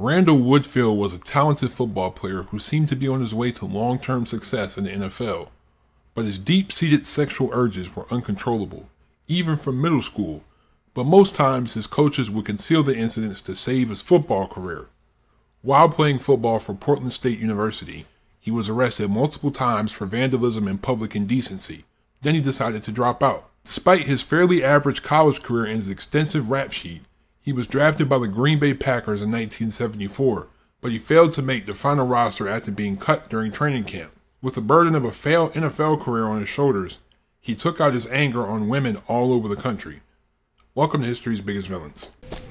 Randall Woodfield was a talented football player who seemed to be on his way to long-term success in the NFL, but his deep-seated sexual urges were uncontrollable, even from middle school, but most times his coaches would conceal the incidents to save his football career. While playing football for Portland State University, he was arrested multiple times for vandalism and public indecency. Then he decided to drop out. Despite his fairly average college career and his extensive rap sheet, he was drafted by the Green Bay Packers in 1974, but he failed to make the final roster after being cut during training camp. With the burden of a failed NFL career on his shoulders, he took out his anger on women all over the country. Welcome to History's Biggest Villains.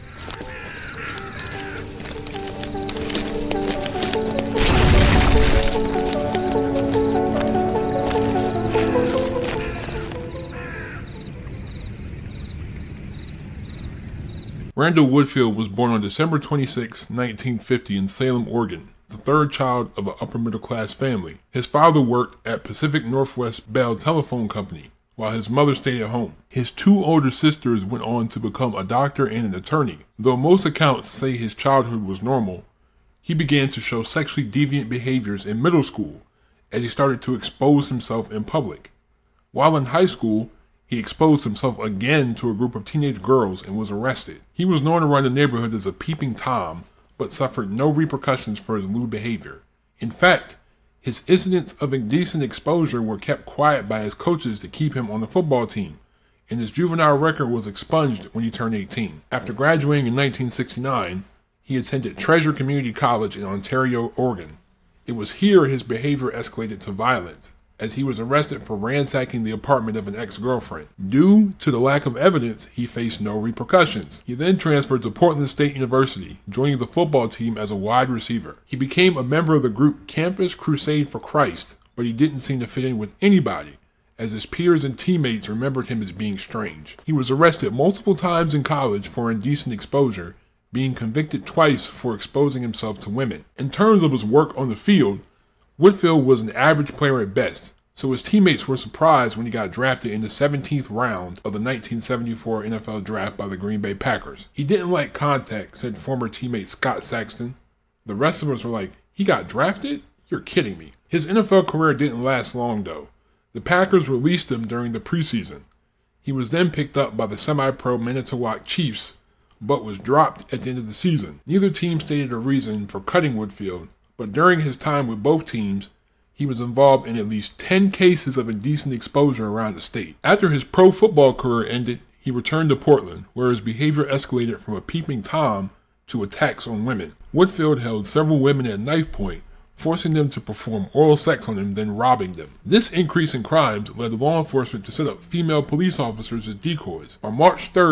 Randall Woodfield was born on December 26, 1950 in Salem, Oregon, the third child of an upper-middle-class family. His father worked at Pacific Northwest Bell Telephone Company, while his mother stayed at home. His two older sisters went on to become a doctor and an attorney. Though most accounts say his childhood was normal, he began to show sexually deviant behaviors in middle school as he started to expose himself in public. While in high school, he exposed himself again to a group of teenage girls and was arrested. He was known around the neighborhood as a peeping Tom, but suffered no repercussions for his lewd behavior. In fact, his incidents of indecent exposure were kept quiet by his coaches to keep him on the football team, and his juvenile record was expunged when he turned 18. After graduating in 1969, he attended Treasure Community College in Ontario, Oregon. It was here his behavior escalated to violence, as he was arrested for ransacking the apartment of an ex-girlfriend. Due to the lack of evidence, he faced no repercussions. He then transferred to Portland State University, joining the football team as a wide receiver. He became a member of the group Campus Crusade for Christ, but he didn't seem to fit in with anybody, as his peers and teammates remembered him as being strange. He was arrested multiple times in college for indecent exposure, being convicted twice for exposing himself to women. In terms of his work on the field, Woodfield was an average player at best, so his teammates were surprised when he got drafted in the 17th round of the 1974 NFL Draft by the Green Bay Packers. He didn't like contact, said former teammate Scott Saxton. The rest of us were like, he got drafted? You're kidding me. His NFL career didn't last long though. The Packers released him during the preseason. He was then picked up by the semi-pro Manitowoc Chiefs, but was dropped at the end of the season. Neither team stated a reason for cutting Woodfield, but during his time with both teams, he was involved in at least 10 cases of indecent exposure around the state. After his pro football career ended, he returned to Portland, where his behavior escalated from a peeping Tom to attacks on women. Woodfield held several women at knife point, forcing them to perform oral sex on him, then robbing them. This increase in crimes led law enforcement to set up female police officers as decoys. On March 3,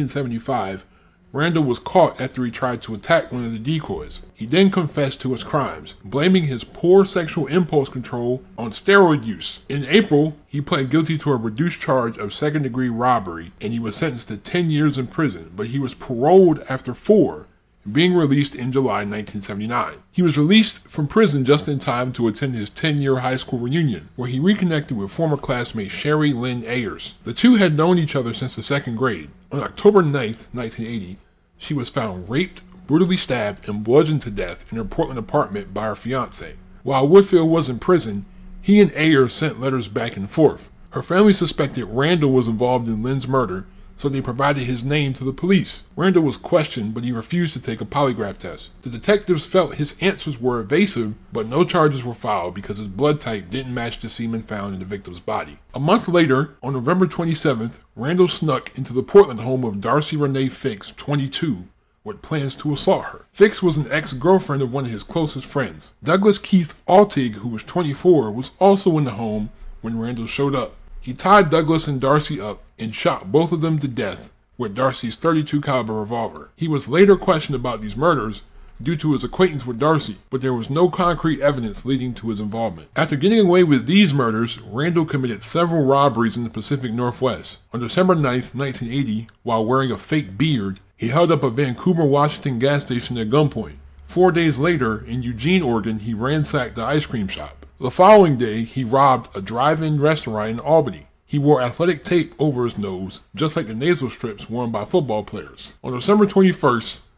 1975, Randall was caught after he tried to attack one of the decoys. He then confessed to his crimes, blaming his poor sexual impulse control on steroid use. In April, he pled guilty to a reduced charge of second-degree robbery, and he was sentenced to 10 years in prison, but he was paroled after 4, being released in July 1979. He was released from prison just in time to attend his 10-year high school reunion, where he reconnected with former classmate Sherry Lynn Ayers. The two had known each other since the second grade. On October 9, 1980, she was found raped, brutally stabbed, and bludgeoned to death in her Portland apartment by her fiancé. While Woodfield was in prison, he and Ayers sent letters back and forth. Her family suspected Randall was involved in Lynn's murder, so they provided his name to the police. Randall was questioned, but he refused to take a polygraph test. The detectives felt his answers were evasive, but no charges were filed because his blood type didn't match the semen found in the victim's body. A month later, on November 27th, Randall snuck into the Portland home of Darcy Renee Fix, 22, with plans to assault her. Fix was an ex-girlfriend of one of his closest friends. Douglas Keith Altig, who was 24, was also in the home when Randall showed up. He tied Douglas and Darcy up and shot both of them to death with Darcy's .32 caliber revolver. He was later questioned about these murders due to his acquaintance with Darcy, but there was no concrete evidence leading to his involvement. After getting away with these murders, Randall committed several robberies in the Pacific Northwest. On December 9, 1980, while wearing a fake beard, he held up a Vancouver, Washington gas station at gunpoint. 4 days later, in Eugene, Oregon, he ransacked the ice cream shop. The following day, he robbed a drive-in restaurant in Albany. He wore athletic tape over his nose, just like the nasal strips worn by football players. On December 21st,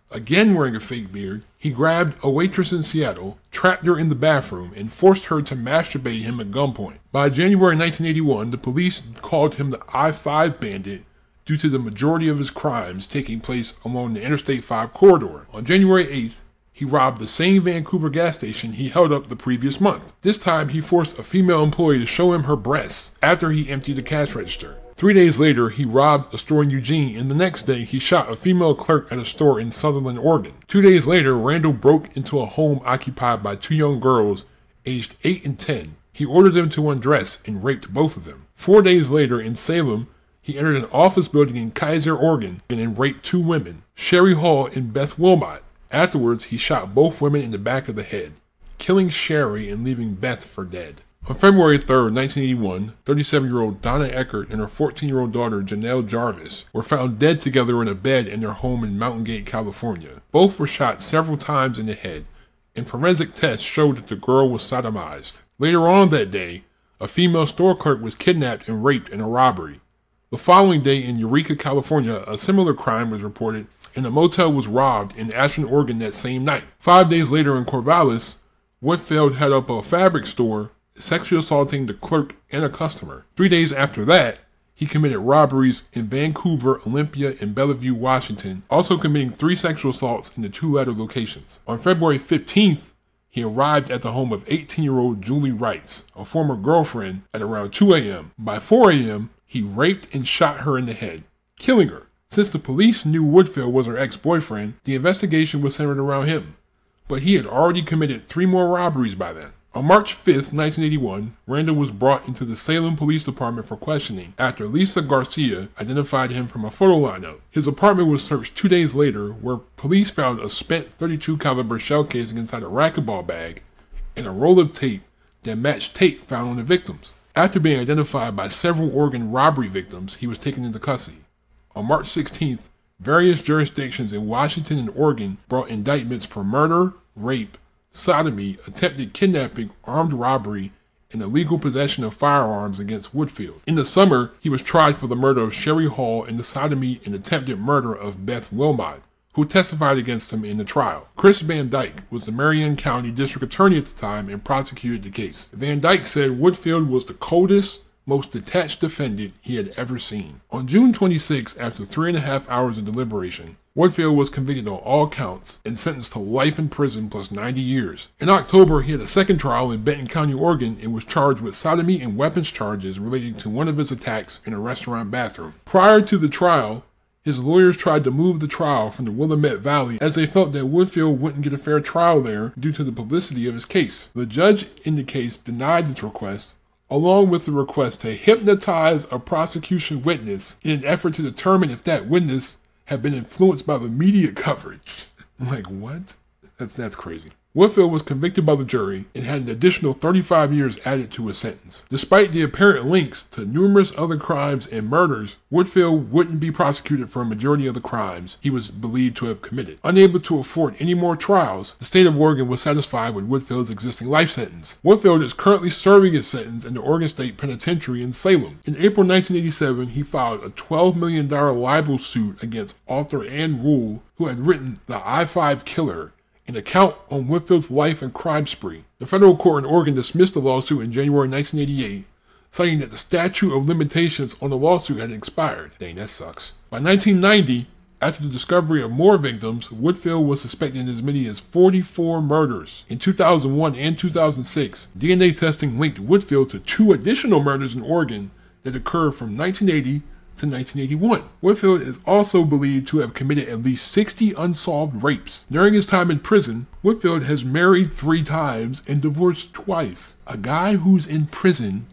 Again wearing a fake beard, he grabbed a waitress in Seattle, trapped her in the bathroom, and forced her to masturbate him at gunpoint. By January 1981, the police called him the I-5 Bandit due to the majority of his crimes taking place along the Interstate 5 corridor. On January 8th, he robbed the same Vancouver gas station he held up the previous month. This time, he forced a female employee to show him her breasts after he emptied the cash register. 3 days later, he robbed a store in Eugene, and the next day, he shot a female clerk at a store in Sutherland, Oregon. 2 days later, Randall broke into a home occupied by two young girls aged 8 and 10. He ordered them to undress and raped both of them. 4 days later, in Salem, he entered an office building in Kaiser, Oregon, and raped two women, Sherry Hall and Beth Wilmot. Afterwards, he shot both women in the back of the head, killing Sherry and leaving Beth for dead. On February 3, 1981, 37-year-old Donna Eckert and her 14-year-old daughter Janelle Jarvis were found dead together in a bed in their home in Mountain Gate, California. Both were shot several times in the head, and forensic tests showed that the girl was sodomized. Later on that day, a female store clerk was kidnapped and raped in a robbery. The following day in Eureka, California, a similar crime was reported, and a motel was robbed in Ashland, Oregon that same night. 5 days later in Corvallis, Whitfield had up a fabric store, sexually assaulting the clerk and a customer. 3 days after that, he committed robberies in Vancouver, Olympia, and Bellevue, Washington, also committing 3 sexual assaults in the two latter locations. On February 15th, he arrived at the home of 18-year-old Julie Wrights, a former girlfriend, at around 2 a.m. By 4 a.m., he raped and shot her in the head, killing her. Since the police knew Whitfield was her ex-boyfriend, the investigation was centered around him. But he had already committed 3 more robberies by then. On March 5th, 1981, Randall was brought into the Salem Police Department for questioning after Lisa Garcia identified him from a photo lineup. His apartment was searched 2 days later, where police found a spent .32 caliber shell casing inside a racquetball bag and a roll of tape that matched tape found on the victims. After being identified by several Oregon robbery victims, he was taken into custody. On March 16th, various jurisdictions in Washington and Oregon brought indictments for murder, rape, sodomy, attempted kidnapping, armed robbery, and illegal possession of firearms against Whitfield. In the summer, he was tried for the murder of Sherry Hall and the sodomy and attempted murder of Beth Wilmot, who testified against him in the trial. Chris Van Dyke was the Marion County District Attorney at the time and prosecuted the case. Van Dyke said Whitfield was the coldest, most detached defendant he had ever seen. On June 26, after 3.5 hours of deliberation, Whitfield was convicted on all counts and sentenced to life in prison plus 90 years. In October, he had a second trial in Benton County, Oregon, and was charged with sodomy and weapons charges relating to one of his attacks in a restaurant bathroom. Prior to the trial, his lawyers tried to move the trial from the Willamette Valley as they felt that Whitfield wouldn't get a fair trial there due to the publicity of his case. The judge in the case denied this request, along with the request to hypnotize a prosecution witness in an effort to determine if that witness had been influenced by the media coverage. I'm like, what? That's crazy. Whitfield was convicted by the jury and had an additional 35 years added to his sentence. Despite the apparent links to numerous other crimes and murders, Whitfield wouldn't be prosecuted for a majority of the crimes he was believed to have committed. Unable to afford any more trials, the state of Oregon was satisfied with Whitfield's existing life sentence. Whitfield is currently serving his sentence in the Oregon State Penitentiary in Salem. In April 1987, he filed a $12 million libel suit against author Ann Rule, who had written The I-5 Killer, an account on Whitfield's life and crime spree. The federal court in Oregon dismissed the lawsuit in January 1988, citing that the statute of limitations on the lawsuit had expired. Dang, that sucks. By 1990, after the discovery of more victims, Whitfield was suspected in as many as 44 murders. In 2001 and 2006, DNA testing linked Whitfield to 2 additional murders in Oregon that occurred from 1980 to 1981. Whitfield is also believed to have committed at least 60 unsolved rapes. During his time in prison, Whitfield has married 3 times and divorced twice. A guy who's in prison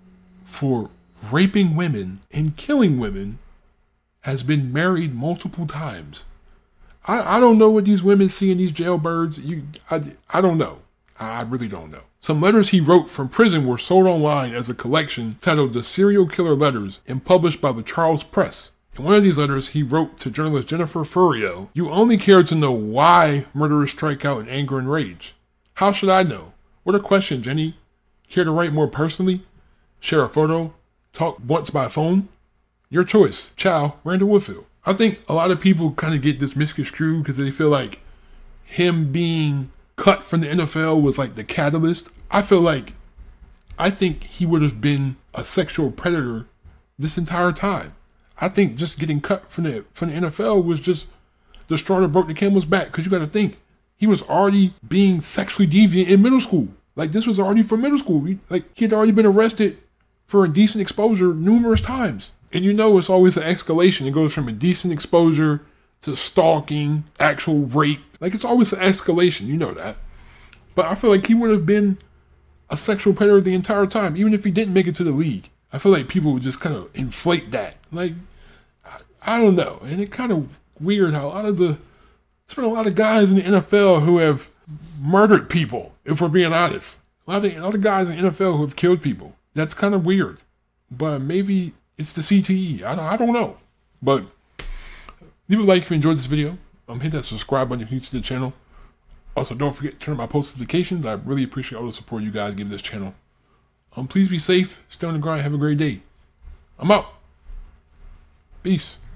for raping women and killing women has been married multiple times. I don't know what these women see in these jailbirds. I don't know. I really don't know. Some letters he wrote from prison were sold online as a collection titled The Serial Killer Letters and published by the Charles Press. In one of these letters, he wrote to journalist Jennifer Furio, "You only care to know why murderers strike out in anger and rage. How should I know? What a question, Jenny. Care to write more personally? Share a photo? Talk once by phone? Your choice. Ciao, Randall Whitfield." I think a lot of people kind of get this misconstrued because they feel like him being cut from the NFL was like the catalyst. I think he would have been a sexual predator this entire time. I think just getting cut from the NFL was just the straw that broke the camel's back, because you got to think, he was already being sexually deviant in middle school. Like, this was already from middle school. He had already been arrested for indecent exposure numerous times. And you know it's always an escalation. It goes from indecent exposure to stalking, actual rape. Like, it's always an escalation. You know that. But I feel like he would have been a sexual predator the entire time, even if he didn't make it to the league. I feel like people would just kind of inflate that. Like, I don't know. And it's kind of weird how there's been a lot of guys in the NFL who have murdered people, if we're being honest. A lot of guys in the NFL who have killed people. That's kind of weird. But maybe it's the CTE. I don't know. But leave a like if you enjoyed this video. Hit that subscribe button if you're new to the channel. Also, don't forget to turn on my post notifications. I really appreciate all the support you guys give this channel. Please be safe, stay on the grind, have a great day. I'm out. Peace.